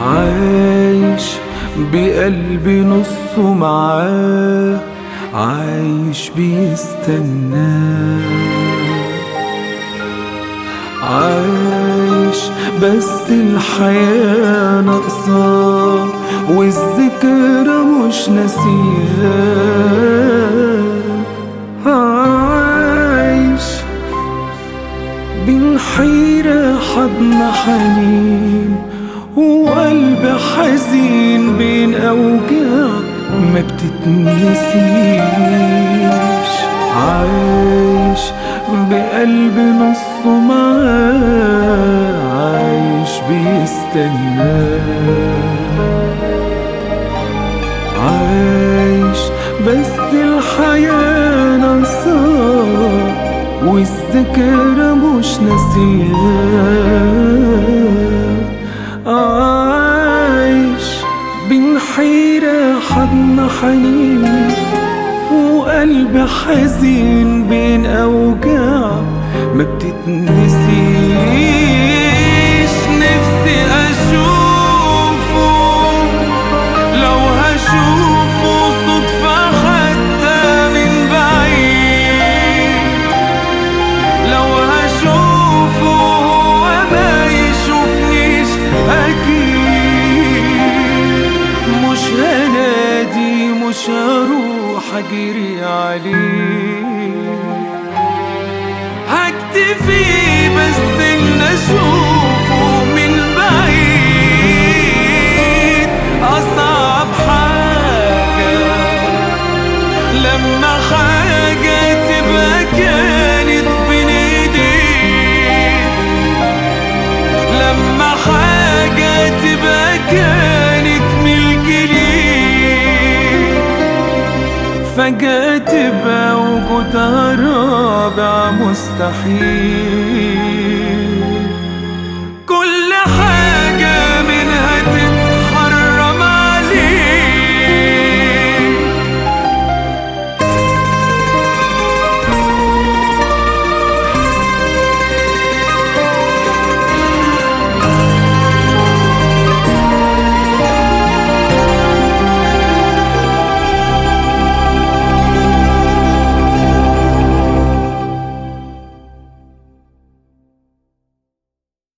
عايش بقلبي نصه معاه، عايش بيستناه. عايش بس الحياة ناقصاه، والذكرى مش ناسياه. عايش بين حيرة حضن حنين، وقلب حزين بين أوجاع ما بتتنسيش. عايش بقلب نصه معاه، عايش بيستناه. عايش بس الحياة ناقصاه، والذكرى مش ناسياه. عايش بين حيرة حضن حنين، وقلب حزين بين أوجاع ما بتتنسيش. نفسي أشوفه، لو هشوفه صدفة حتى من بعيد، لو هشوفه هو ما يشوفنيش أكيد. مش هنادي، مش هروح أجري عليه، هكتفي بس إن أشوفه من بعيد. أصعب حاجة لما حاجة تبقى كانت بين إيديك، لما حاجة تبقى كانت ملك ليك، فجأة تبقى وجودها رابع مستحيل.